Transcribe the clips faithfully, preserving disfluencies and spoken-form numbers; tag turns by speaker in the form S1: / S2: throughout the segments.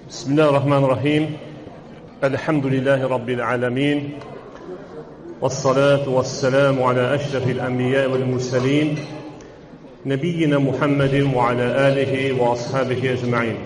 S1: Bismillahirrahmanirrahim. Elhamdülillahi Rabbil alemin. Vessalatu vesselamu ala eşrefil enbiya vel murselin. Nebiyyina Muhammedin ve ala alihi ve ashabihi ecma'in.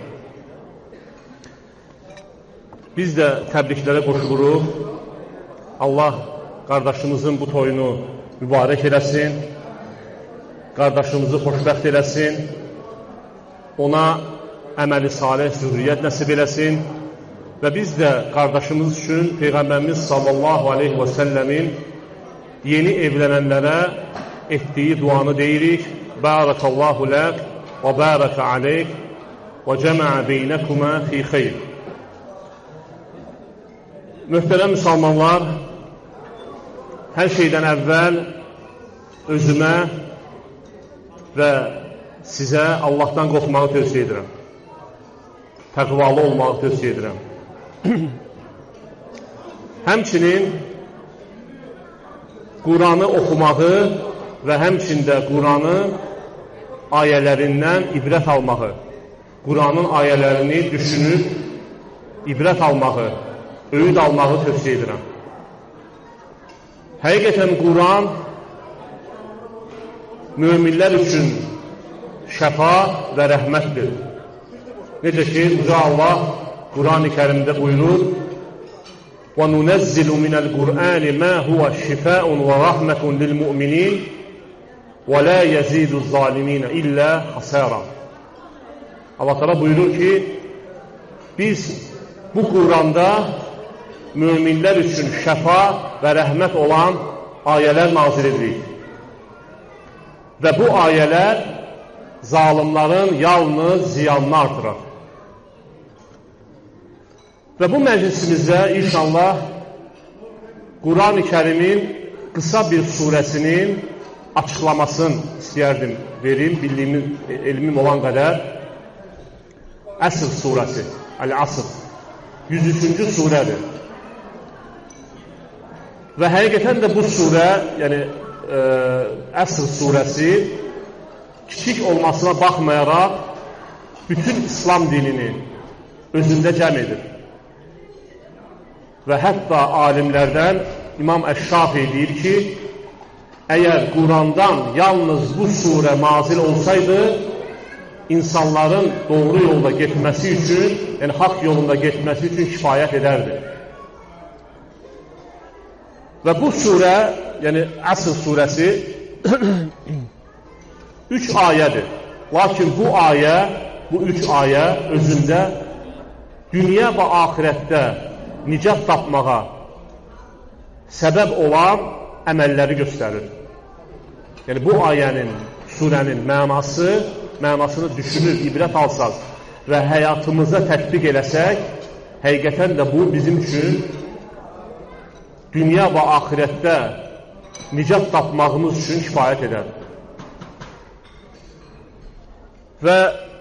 S1: Biz də təbriklərə qoşuluruq. Allah qardaşımızın bu toyunu mübarək eləsin. Qardaşımızı xoşbəxt eləsin. Ona əməli salih zürriyyət nəsib eləsin. Və biz də qardaşımız üçün Peyğəmbərimiz sallallahu aleyhi və səlləmin yeni evlənənlərə etdiyi duanı deyirik. Barakallahu lək və baraka aleyk və cəməə beynəkuma fi xeyr. Möhtərəm müsəlmanlar, hər şeydən əvvəl özümə və sizə Allahdan qorxmağı tövsiyə edirəm. Təqvalı olmağı tövsiyə edirəm. Həmçinin Quranı oxumağı və həmçində Quranı ayələrindən ibrət almağı, Quranın ayələrini düşünüb ibrət almağı, öyüd almağı tövsiyə edirəm. Həqiqətən Quran möminlər üçün şəfa və rəhmətdir. Necə ki, Uca Allah Quran-ı Kərimdə buyurur: وَنُنَزِّلُ مِنَ الْقُرْآنِ مَا هُوَ شِفَاءٌ وَرَحْمَةٌ لِلْمُؤْمِنِينَ وَلَا يَزِيدُ الظَّالِمِينَ إِلَّا خَسَارًا. Allah Teala buyurur ki, biz bu Quranda möminlər üçün şəfa və rəhmət olan ayələr nazil edirik. Və bu ayələr zalimların yalnız ziyanını artırar. Və bu məclisimizdə inşallah Quran-ı Kərimin qısa bir surəsinin açıqlamasını istəyərdim verim, bildiyim, elmim olan qədər. Əsr surəsi, Əl-Əsr, yüz üçüncü surədir. Və həqiqətən də bu surə, yəni ə, Əsr surəsi kiçik olmasına baxmayaraq bütün İslam dinini özündə cəm edir. Və hətta alimlərdən İmam Əş-Şafi deyir ki, əgər Qurandan yalnız bu surə nazil olsaydı, insanların doğru yolda getməsi üçün, yəni haqq yolunda getməsi üçün kifayət edərdi. Və bu surə, yəni Əsr surəsi üç ayədir. Lakin bu ayə, bu üç ayə özündə dünya və axirətdə nicat tapmağa səbəb olan əməlləri göstərir. Yəni bu ayənin, surənin mənası, mənasını düşünür, ibrət alsaq və həyatımıza tətbiq eləsək, həqiqətən də bu bizim üçün dünya və axirətdə nicat tapmağımız üçün kifayət edər. Və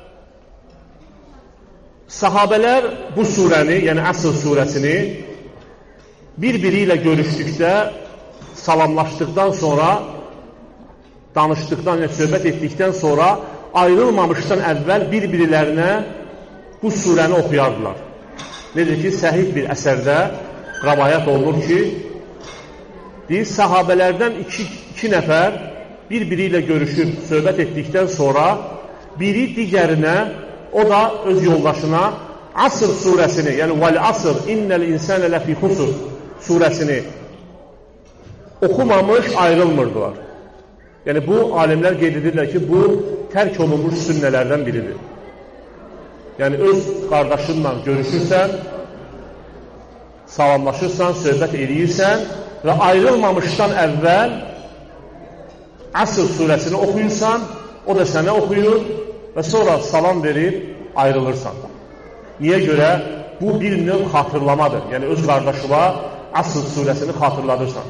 S1: sahabələr bu surəni, yəni Əsr surəsini bir-biri ilə görüşdükdə, salamlaşdıqdan sonra, danışdıqdan, yəni söhbət etdikdən sonra ayrılmamışdan əvvəl bir-birilərinə bu surəni oxuyardılar. Necə ki, səhih bir əsərdə rəvayət olunur ki, deyir, sahabələrdən iki, iki nəfər bir-biri ilə görüşüb söhbət etdikdən sonra biri digərinə, o da öz yoldaşına Asr surəsini, yəni Vəl-Asr, İnnəl insənə ləfi xusur surəsini oxumamış ayrılmırdılar. Yəni bu, alimlər qeyd edirlər ki, bu tərk olunmuş sünnələrdən biridir. Yəni öz qardaşınla görüşürsən, salamlaşırsan, söhbət edirsən və ayrılmamışdan əvvəl Asr surəsini oxuyursan, o da sənə oxuyur və sonra salam verib ayrılırsan. Niyə görə? Bu bir növ xatırlamadır. Yəni öz qardaşına Asr surəsini xatırladırsan.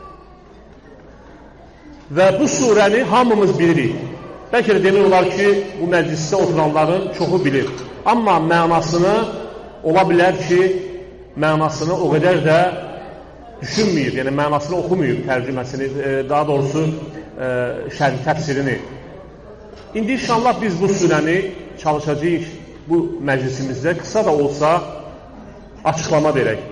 S1: Və bu surəni hamımız bilirik. Bəlkə də demək olar ki, bu məclisdə oturanların çoxu bilir. Amma mənasını ola bilər ki, mənasını o qədər də düşünməyib, yəni mənasını oxumayıb tərcüməsini, daha doğrusu şərh təfsirini. İndi inşallah biz bu surəni çalışacağıq bu məclisimizdə qısa da olsa açıqlama verək.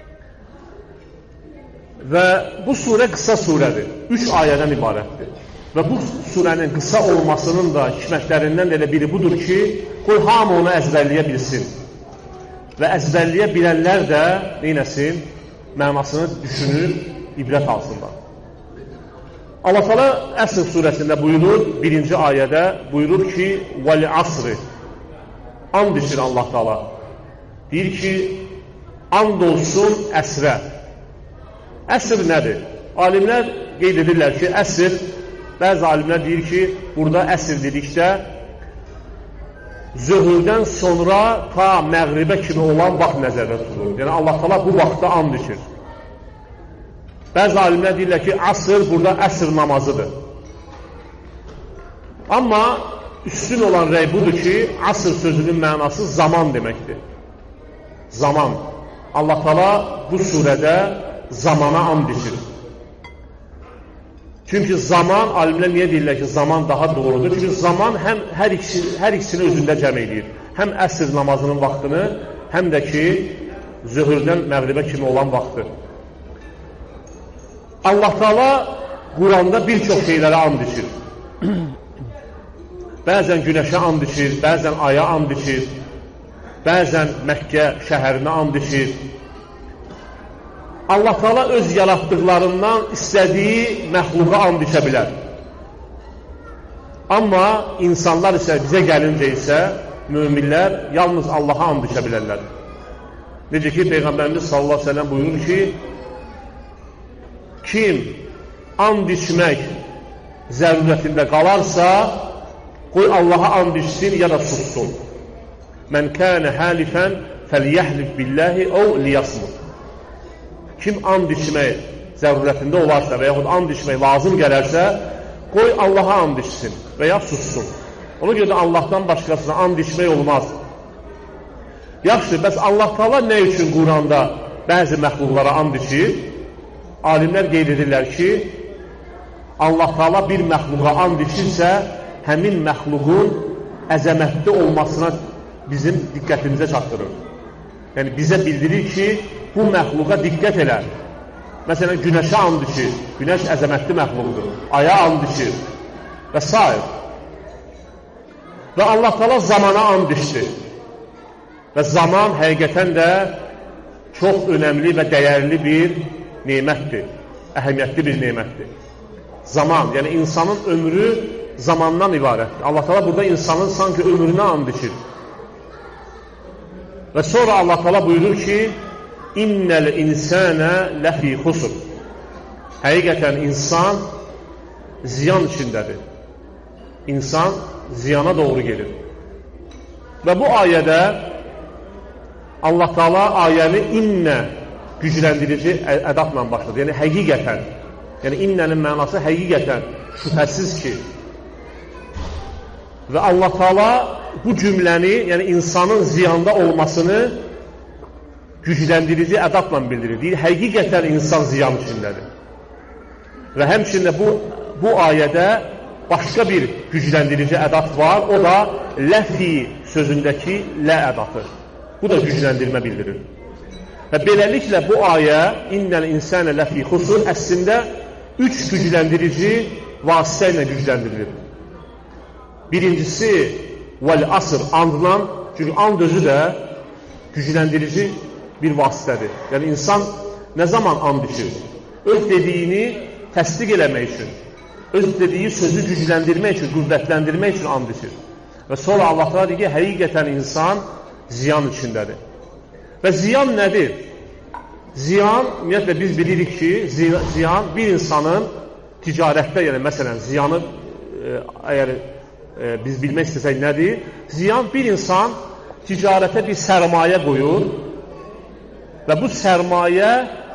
S1: Və bu surə qısa surədir. Üç ayədən ibarətdir. Və bu surənin qısa olmasının da hikmətlərindən elə biri budur ki, qoy hamı onu əzbərləyə bilsin. Və əzbərləyə bilənlər də neynəsin? Mənasını düşünür, ibrət alsınlar. Allah Teala Əsr surəsində buyurur, birinci ayədə buyurur ki, vəl asri, and içir Allah Teala. Deyir ki, and olsun əsrə. Əsr nədir? Alimlər qeyd edirlər ki, əsr, bəzi alimlər deyir ki, burada əsr dedikdə zöhrdən sonra ta məğribə kimi olan vaxt nəzərdə tutulur. Yəni Allah Teala bu vaxtda and içir. Bəzi alimlər deyirlər ki, asr burada əsr namazıdır. Amma üstün olan rəy budur ki, asr sözünün mənası zaman deməkdir. Zaman. Allah Teala bu surədə zamana and içir. Çünki zaman, alimlər niyə deyirlər ki, zaman daha doğrudur? Çünki zaman həm hər ikisi, hər ikisini özündə cəm edir. Həm əsr namazının vaxtını, həm də ki, zöhrdən məğribə kimi olan vaxtı. Allah Teala Quranda bir çox şeylərə and içir. Bəzən günəşə and içir, bəzən aya and içir, bəzən Məkkə şəhərinə and içir. Allah Teala öz yaratdıqlarından istədiyi məxluqa and içə bilər. Amma insanlar isə, bizə gəlincə isə, müminlər yalnız Allaha and içə bilərlər. Necə ki, Peyğəmbərimiz sallallahu aleyhi ve sellem buyurur ki, kim and içmək zərurətində qalarsa, qoy Allaha and içsin ya da sussun. Mən kənə həlifən fəliyəhlif billəhi o liyasmut. Kim and içmək zərurətində olarsa və yaxud and içmək lazım gələrsə, qoy Allaha and içsin və ya sussun. Ona görə də Allahdan başqasına and içmək olmaz. Yaxşı, bəs Allah Teala nə üçün Quranda bəzi məxluqlara and içir? Alimlər qeyd edirlər ki, Allah Teala bir məxluqa and içirsə, həmin məxluqun əzəmətli olmasına bizim diqqətimizə çatdırır. Yəni, bizə bildirir ki, bu məxluqa diqqət elə. Məsələn, günəşə and içir, günəş əzəmətli məxluqdur, aya and içir və s. Və Allah Teala zamana and içdi. Və zaman həqiqətən də çox önəmli və dəyərli bir nemətdir, əhəmiyyətli bir nemətdir. Zaman, yəni insanın ömrü zamandan ibarətdir. Allah Teala burada insanın sanki ömrünə and içir. Və sonra Allah Teala buyurur ki, İnnəl insənə ləfi xusur. Həqiqətən insan ziyan içindədir. İnsan ziyana doğru gelir. Və bu ayədə Allah Teala ayəni innə gücləndirici ədatla başladı. Yəni, həqiqətən. Yəni, innənin mənası həqiqətən, şübhəsiz ki. Və Allah Teala bu cümləni, yəni insanın ziyanda olmasını gücləndirici ədatla bildirir. Deyir, həqiqətən insan ziyan içindədir. Və həmçində bu, bu ayədə başqa bir gücləndirici ədat var, o da ləfi sözündəki lə ədatı. Bu da gücləndirmə bildirir. Və beləliklə bu ayə, innəl insənə ləfi xusur, əslində üç gücləndirici vasitə ilə gücləndirilir. Birincisi, vəl asr, andla, çünki and özü də gücləndirici bir vasitədir. Yəni, insan nə zaman and içir? Öz dediyini təsdiq eləmək üçün, öz dediyi sözü gücləndirmək üçün, qüvvətləndirmək üçün and içir. Və sonra Allah Teala deyir ki, həqiqətən insan ziyan içindədir. Və ziyan nədir? Ziyan, ümumiyyətlə biz bilirik ki, ziyan bir insanın ticarətdə, yəni məsələn, ziyanı e, əgər e, biz bilmək istəsək nədir? Ziyan bir insan ticarətə bir sərmayə qoyur və bu sərmayə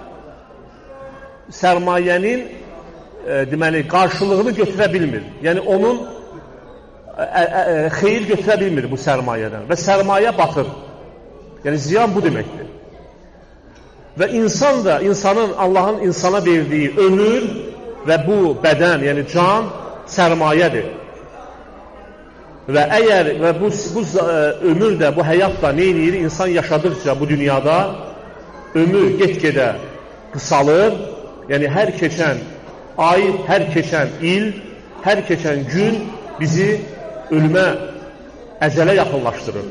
S1: sərmayənin e, deməli, qarşılığını götürə bilmir. Yəni, onun ə, ə, ə, xeyir götürə bilmir bu sərmayədən və sərmayə batır. Yəni, ziyan bu deməkdir. Və insan da, insanın, Allahın insana verdiyi ömür və bu bədən, yəni can sərmayədir. Və əgər və bu, bu ömür də, bu həyat da nə edir? İnsan yaşadıkca bu dünyada ömür get-gedə qısalır. Yəni, hər keçən ay, hər keçən il, hər keçən gün bizi ölümə, əcələ yaxınlaşdırır.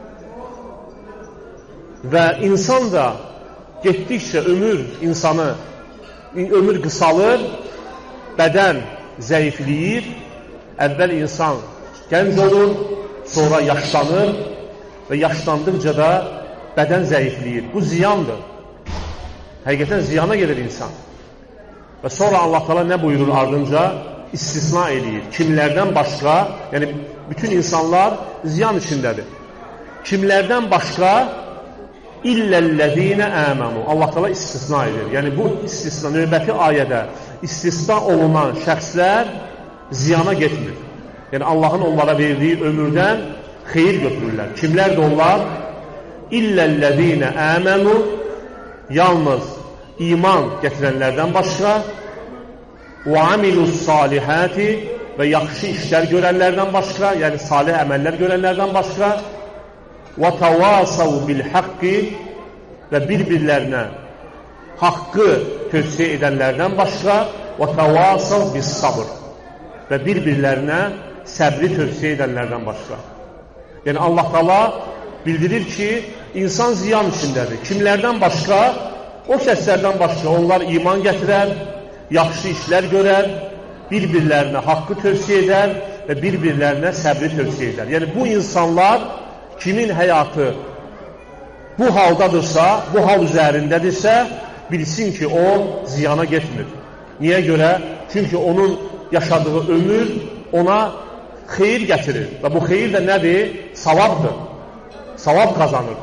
S1: Və insan da getdikcə ömür insanı, ömür qısalır, bədən zəifləyir, əvvəl insan gənc olur, sonra yaşlanır və yaşlandıqca da bədən zəifləyir. Bu ziyandır. Həqiqətən ziyana gedir insan. Və sonra Allah Teala nə buyurur ardınca? İstisna eləyir. Kimlərdən başqa, yəni bütün insanlar ziyan içindədir. Kimlərdən başqa İlləl-ləzīnə əmənu. Allah Teala istisna edir. Yəni bu istisna, növbəti ayədə istisna olunan şəxslər ziyana getmir. Yəni Allahın onlara verdiyi ömürdən xeyir götürürlər. Kimlərdir onlar? İlləl-ləzīnə əmənu. Yalnız iman gətirənlərdən başqa və amilus-salihəti və yaxşı işlər görənlərdən başqa, yəni salih əməllər görənlərdən başqa və təvasav bil-haqqi və bir-birlərinə haqqı tövsiyə edənlərdən başqa və təvasav bis-sabr və bir-birlərinə səbri tövsiyə edənlərdən başqa. Yəni Allah Teala bildirir ki, insan ziyan içindədir. Kimlərdən başqa? O kəslərdən başqa onlar iman gətirər, yaxşı işlər görər, bir-birlərinə haqqı tövsiyə edər və bir-birlərinə səbri tövsiyə edər. Yəni bu insanlar kimin həyatı bu haldadırsa, bu hal üzərindədirsə, bilsin ki, o ziyana getmir. Niyə görə? Çünki onun yaşadığı ömür ona xeyir gətirir. Və bu xeyir də nədir? Savabdır. Savab qazanır.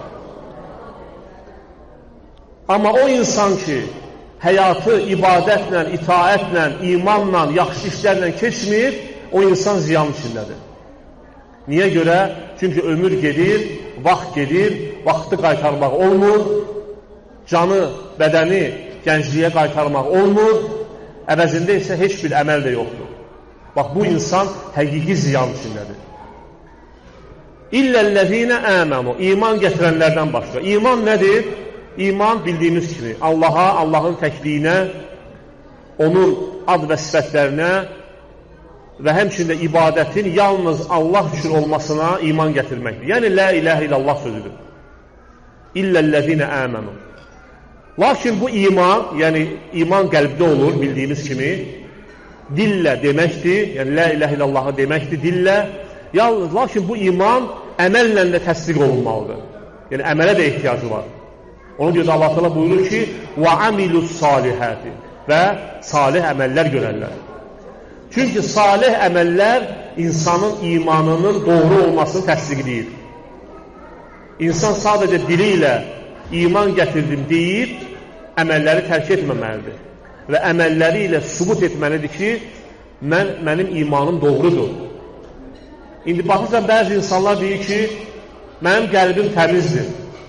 S1: Amma o insan ki, həyatı ibadətlə, itaətlə, imanla, yaxşı işlərlə keçmir, o insan ziyan içindədir. Niyə görə? Çünki ömür gedir, vaxt gedir, vaxtı qaytarmaq olmur, canı, bədəni gəncliyə qaytarmaq olmur, əvəzində isə heç bir əməl də yoxdur. Bax, bu insan həqiqi ziyan içindədir. İlləl-ləzīnə əmənu, iman gətirənlərdən başqa. İman nədir? İman bildiyimiz kimi Allaha, Allahın təkliyinə, onun ad və sifətlərinə və həmçində ibadətin yalnız Allah üçün olmasına iman gətirməkdir. Yəni, la ilahə illallah sözüdür. İlləl-ləzīnə əmənu. Lakin bu iman, yəni iman qəlbdə olur, bildiyimiz kimi, dillə deməkdir, yəni la ilahə illallahı deməkdir dillə. Yalnız, lakin bu iman əməllə də təsdiq olunmalıdır. Yəni, əmələ də ehtiyacı var. Ona görə Allah Teala buyurur ki, وَعَمِلُوا-salihəti və salih əməllər görərlər. Çünki salih əməllər insanın imanının doğru olmasını təsdiqləyir. İnsan sadəcə dili ilə iman gətirdim deyib, əməlləri tərk etməməlidir. Və əməlləri ilə sübut etməlidir ki, mən, mənim imanım doğrudur. İndi baxırsan, bəzi insanlar deyir ki, mənim qəlbim təmizdir.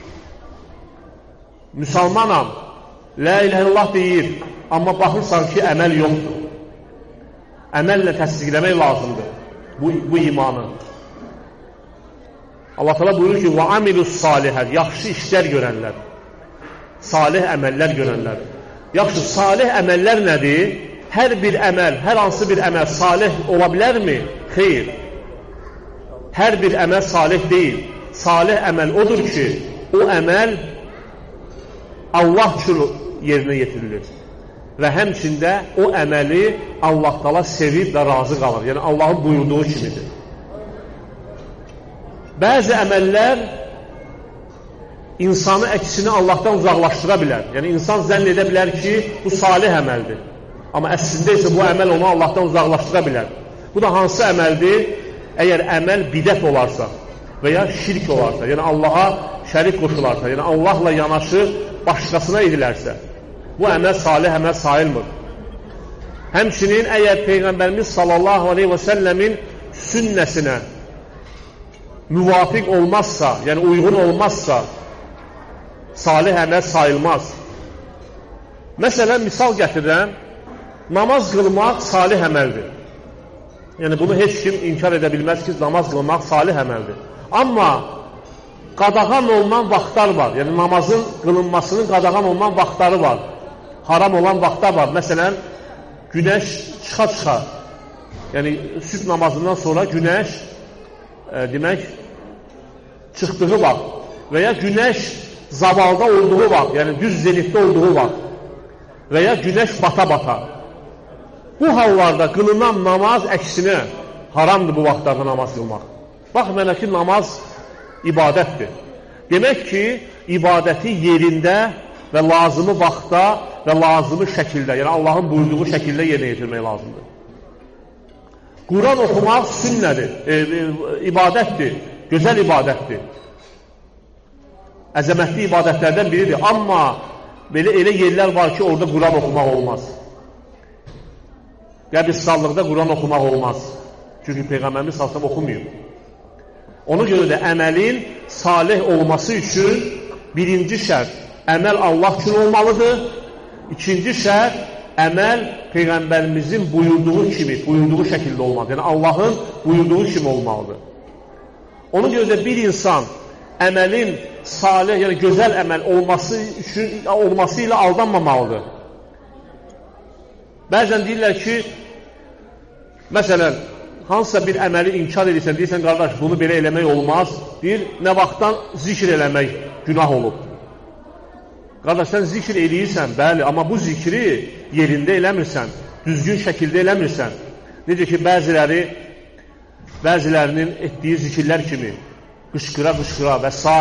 S1: Müsəlmanam, la ilahə illallah deyir, amma baxırsan ki, əməl yoxdur. Əməllə təsdiqləmək lazımdır bu, bu imanı. Allah Teala buyurur ki, وَعَمِلُوا-salihət, yaxşı işlər görənlər, salih əməllər görənlər. Yaxşı, salih əməllər nədir? Hər bir əməl, hər hansı bir əməl salih ola bilərmi? Xeyr. Hər bir əməl salih deyil. Salih əməl odur ki, o əməl Allah üçün yerinə yetirilir. Və həmçində o əməli Allah Teala sevib və razı qalır. Yəni, Allahın buyurduğu kimidir. Bəzi əməllər insanı əksinə Allahdan uzaqlaşdıra bilər. Yəni, insan zənn edə bilər ki, bu salih əməldir. Amma əslində isə bu əməl onu Allahdan uzaqlaşdıra bilər. Bu da hansı əməldir? Əgər əməl bidət olarsa və ya şirk olarsa, yəni Allaha şərik qoşularsa, yəni Allahla yanaşı başqasına edilərsə, bu əməl salih əməl sayılmır. Həmçinin əgər Peyğəmbərimiz sallallahu aleyhi və səlləmin sünnəsinə müvafiq olmazsa, yəni uyğun olmazsa, salih əməl sayılmaz. Məsələn, misal gətirəm, namaz qılmaq salih əməldir. Yəni, bunu heç kim inkar edə bilməz ki, namaz qılmaq salih əməldir. Amma qadağan olunan vaxtlar var. Yəni, namazın qılınmasının qadağan olunan vaxtları var. Haram olan vaxtlar var. Məsələn, günəş çıxa-çıxa, yəni sübh namazından sonra günəş e, demək çıxdığı vaxt və ya günəş zavalda olduğu vaxt, yəni düz zenitdə olduğu vaxt və ya günəş bata-bata. Bu hallarda qılınan namaz əksinə haramdır bu vaxtlarda namaz qılmaq. Baxmayana ki, namaz ibadətdir. Demək ki, ibadəti yerində və lazımı vaxtda və lazımı şəkildə, yəni Allahın buyurduğu şəkildə yerinə yetirmək lazımdır. Quran oxumaq sünnədir, e, e, ibadətdir, gözəl ibadətdir. Əzəmətli ibadətlərdən biridir. Amma belə elə yerlər var ki, orada Quran oxumaq olmaz. Qəbirstanlıqda Quran oxumaq olmaz. Çünki Peyğəmbərimiz sallallahu oxumayıb. Ona görə də əməlin salih olması üçün birinci şərt, əməl Allah üçün olmalıdır. İkinci şərt, əməl Peyğəmbərimizin buyurduğu kimi, buyurduğu şəkildə olmalıdır. Yəni, Allahın buyurduğu kimi olmalıdır. Ona görə də bir insan əməlin salih, yəni gözəl əməl olması üçün olması ilə aldanmamalıdır. Bəzən deyirlər ki, məsələn, hansısa bir əməli inkar edirsən, deyirsən, qardaş, bunu belə eləmək olmaz. Deyir, nə vaxtdan zikr eləmək günah olub. Qardaş, sən zikr eləyirsən, bəli, amma bu zikri yerində eləmirsən, düzgün şəkildə eləmirsən. Necə ki, bəziləri, bəzilərinin etdiyi zikirlər kimi, qışqıra-qışqıra və s.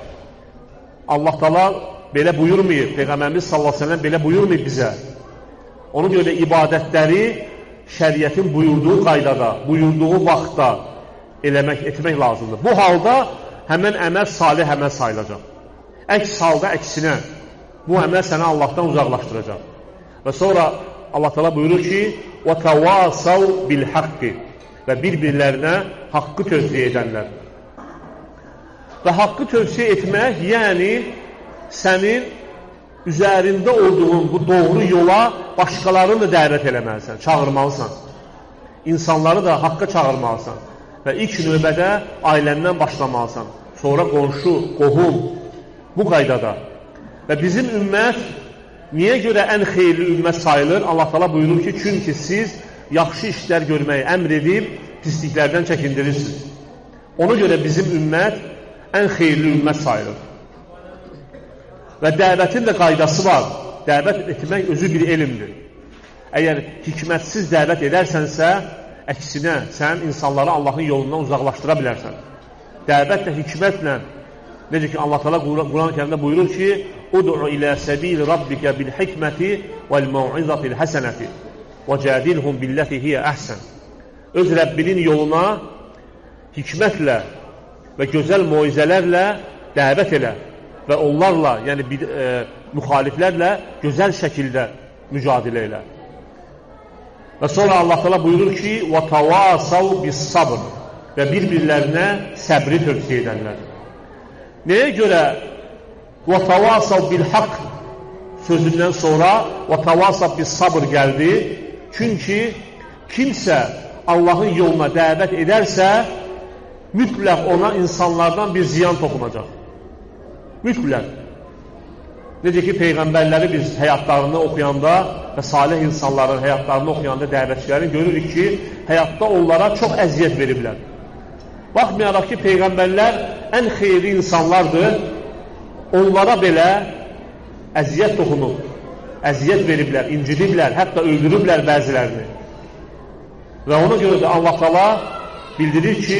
S1: Allah Taala belə buyurmayıb, Peyğəmbərimiz sallallahu əleyhi və səlləm belə buyurmayıb bizə. Ona görə də ibadətləri şəriətin buyurduğu qaydada, buyurduğu vaxtda eləmək, etmək lazımdır. Bu halda həmən əməl salih əməl sayılacaq. Əks halda əksinə, bu əməl səni Allahdan uzaqlaşdıracaq. Və sonra Allah Taala buyurur ki, وَتَوَاسَوْ بِالْحَقِّ və bir-birlərinə haqqı tövsiyə edənlər. Və haqqı tövsiyə etmək, yəni sənin üzərində olduğun bu doğru yola başqalarını da dəvət eləməlisən, çağırmalısan. İnsanları da haqqa çağırmalısan. Və ilk növbədə ailəndən başlamalısan. Sonra qonşu, qohum, bu qaydada. Və bizim ümmət niyə görə ən xeyirli ümmət sayılır? Allah Taala buyurur ki, çünki siz yaxşı işlər görməyi əmr edib, pisliklərdən çəkindirirsiniz. Ona görə bizim ümmət ən xeyirli ümmət sayılır. Və dəvətin də qaydası var. Dəvət etmək özü bir elmdir. Əgər hikmətsiz dəvət edərsənsə, əksinə, sən insanları Allahın yolundan uzaqlaşdıra bilərsən. Dəvət də hikmətlə, necə ki, Allah Taala Quran-ı Kərimdə buyurur ki, Ud'u ilə səbil rabbikə bil hikməti vəl mau'izatil həsənəti və cədilhum billəti hiyə əhsən. Öz Rəbbinin yoluna hikmətlə və gözəl moizələrlə dəvət elə və onlarla, yəni e, müxaliflərlə gözəl şəkildə mücadilə elə. Və sonra Allah Taala buyurur ki, وَتَوَاسَوْ بِالصَّبْرِ və bir-birlərinə səbri tövsiyə edənlər. Nəyə görə وَتَوَاسَوْ بِالْحَقِّ sözündən sonra وَتَوَاسَوْ بِالصَّبْرِ gəldi. Çünki kimsə Allahın yoluna dəvət edərsə, mütləq ona insanlardan bir ziyan toxunacaq. Mütləq. Necə ki, Peyğəmbərləri biz həyatlarını oxuyanda və salih insanların həyatlarını oxuyanda dəvətçilərin görürük ki, həyatda onlara çox əziyyət veriblər. Baxmayaraq ki, Peyğəmbərlər ən xeyirli insanlardır, onlara belə əziyyət toxunub, əziyyət veriblər, incidiblər, hətta öldürüblər bəzilərini. Və ona görə də Allah Taala bildirir ki,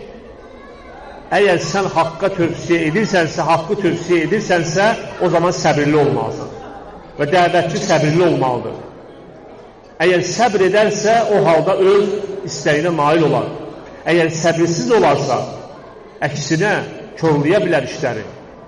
S1: əgər sən haqqa tövsiyə edirsənsə, haqqı tövsiyə edirsənsə, o zaman səbirli olmalısan. Və dəvətçi səbirli olmalıdır. Əgər səbr edərsə, o halda öz istəyinə nail olar. Əgər səbirsiz olarsa, əksinə körləyə bilər işləri.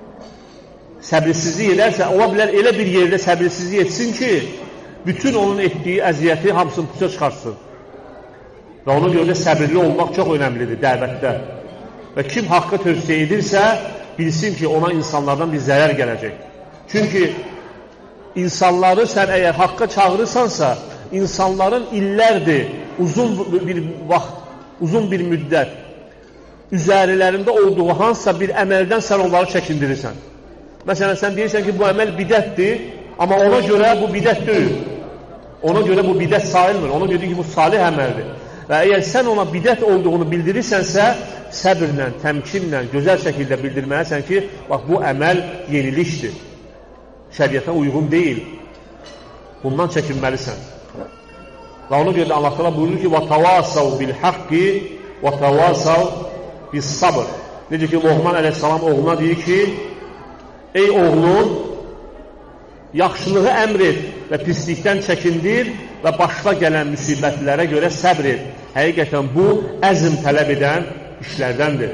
S1: Səbirsizlik edərsə, ola bilər elə bir yerdə səbirsizlik etsin ki, bütün onun etdiyi əziyyəti hamısını puça çıxarsın. Və ona görə də səbirli olmaq çox önəmlidir dəvətdə. Və kim haqqı tövsiyə edirsə, bilsin ki, ona insanlardan bir zərər gələcək. Çünki insanları sən əgər haqqa çağırırsansa, insanların illərdir uzun bir vaxt, uzun bir müddət üzərilərində olduğu hansısa bir əməldən sən onları çəkindirirsən. Məsələn, sən deyirsən ki, bu əməl bidətdir, amma ona görə bu bidət deyil. Ona görə bu bidət sayılmır, ona görə ki, bu salih əməldir. Və əgər sən ona bidət olduğunu bildirirsənsə, səbirlə, təmkinlə, gözəl şəkildə bildirməlisən ki, bax, bu əməl yenilikdir, şəriətə uyğun deyil. Bundan çəkinməlisən. Və ona görə də Allah təala buyurur ki, وَتَوَاسَوْ بِالْحَقِّ وَتَوَاسَوْ بِالصَّبْرِ. Necə ki, Loğman əleyhissalam oğluna deyir ki, ey oğlum, yaxşılığı əmr et və pislikdən çəkindir və başına gələn müsibətlərə görə səbr et. Həqiqətən bu, əzm tələb edən işlərdəndir.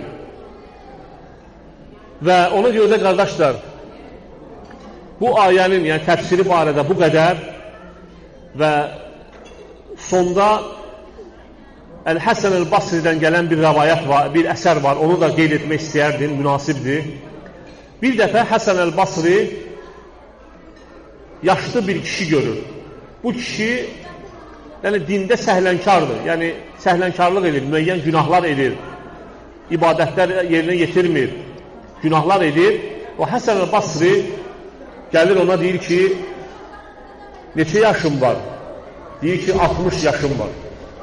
S1: Və ona görə də, qardaşlar, bu ayənin, yəni təfsiri barədə bu qədər və sonda Əl-Həsən Əl-Basridən gələn bir rəvayət var, bir əsər var, onu da qeyd etmək istəyərdim, münasibdir. Bir dəfə Həsən Əl-Basri yaşlı bir kişi görür. Bu kişi yəni, dində səhlənkardır, yəni səhlənkarlıq edir, müəyyən günahlar edir, ibadətlər yerinə yetirmir, günahlar edir. O Həsən Əl-Basri gəlir ona deyir ki, neçə yaşım var? Deyir ki, altmış yaşım var.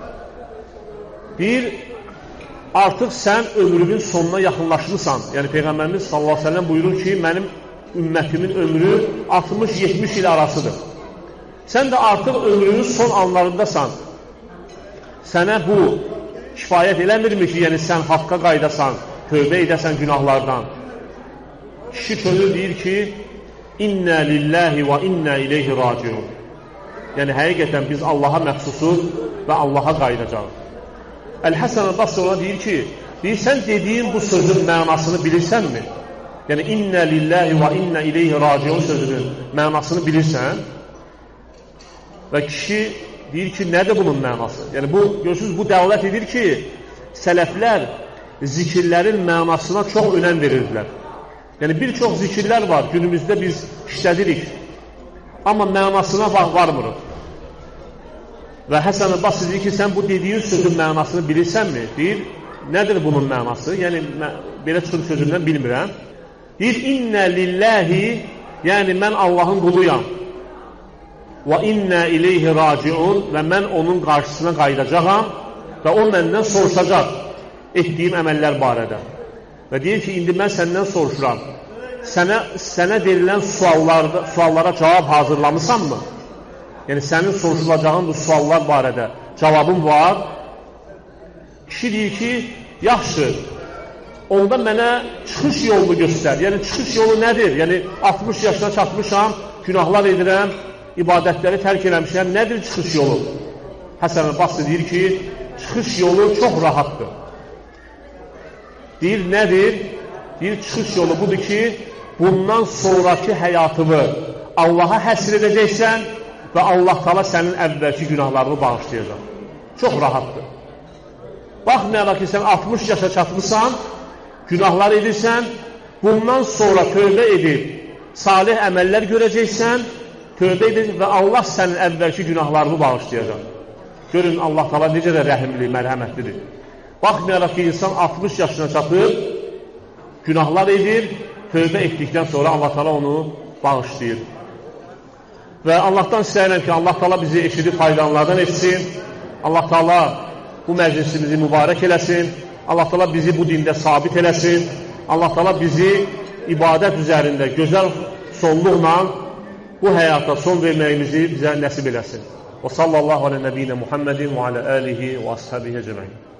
S1: Deyir, artıq sən ömrünün sonuna yaxınlaşmısan. Yəni Peyğəmbərimiz sallallahu aleyhi ve sellem buyurur ki, mənim ümmətimin ömrü altmış yetmiş il arasıdır. Sən də artıq ömrünün son anlarındasan. Sənə bu kifayət eləmirmi ki, yəni sən haqqa qaydasan, tövbə edəsən günahlardan. Kişi sözü deyir ki, İnnə lillahi və innə ileyhi raciun. Yəni, həqiqətən biz Allaha məxsusuz və Allaha qaydacaq. Əl-Həsən Əl-Basri ona deyir ki, deyir, sən dediyin bu sözün mənasını bilirsənmi? Yəni, İnnə lillahi və innə ileyhi raciun sözünün mənasını bilirsən? Və kişi deyir ki, nədir bunun mənası? Yəni, bu, görürsünüz, bu dəvlət edir ki, sələflər zikirlərin mənasına çox önəm verirdilər. Yəni, bir çox zikirlər var, günümüzdə biz işlədirik, amma mənasına varmırıq. Və Həsən Əl-Basri deyir ki, sən bu dediyin sözün mənasını bilirsənmi? Deyir, nədir bunun mənası? Yəni, belə çıxın sözündən bilmirəm. Deyir, İnnə lillahi, yəni mən Allahın quluyam. Və innə ileyhi raciun və mən onun qarşısına qaydacaqam və o məndən soruşacaq etdiyim əməllər barədə. Və deyir ki, indi mən səndən soruşuram, sənə, sənə verilən suallarda, suallara cavab hazırlamısanmı? Yəni, sənin soruşulacağın bu suallar barədə cavabın var. Kişi deyir ki, yaxşı, onda mənə çıxış yolunu göstər. Yəni, çıxış yolu nədir? Yəni, altmış yaşına çatmışam, günahlar edirəm, ibadətləri tərk eləmişəm, nədir çıxış yolu? Həsən Əl-Basri deyir ki, çıxış yolu çox rahatdır. Deyir, nədir? Deyir, çıxış yolu budur ki, bundan sonraki həyatımı Allaha həsr edəcəksən və Allah Taala sənin əvvəlki günahlarını bağışlayacaq. Çox rahatdır. Baxmayaraq ki, sən altmış yaşa çatmışsan, günahlar edirsən, bundan sonra tövbə edib, salih əməllər görəcəksən, tövbə edəcək və Allah sənin əvvəlki günahlarını bağışlayacaq. Görün, Allah Taala necə də rəhimli, mərhəmətlidir. Baxmayaraq ki, insan altmış yaşına çatıb, günahlar edir, tövbə etdikdən sonra Allah Taala onu bağışlayır. Və Allahdan istəyirəm ki, Allah Taala bizi eşidib faydalanlardan etsin. Allah Taala bu məclisimizi mübarək eləsin. Allah Taala bizi bu dində sabit eləsin. Allah Taala bizi ibadət üzərində gözəl sonluqla bu həyata son verməyimizi bizə nəsib eləsin. Və sallallahu alə nəbiyyinə Muhammedin və alə alihi və ashabihi əcməin.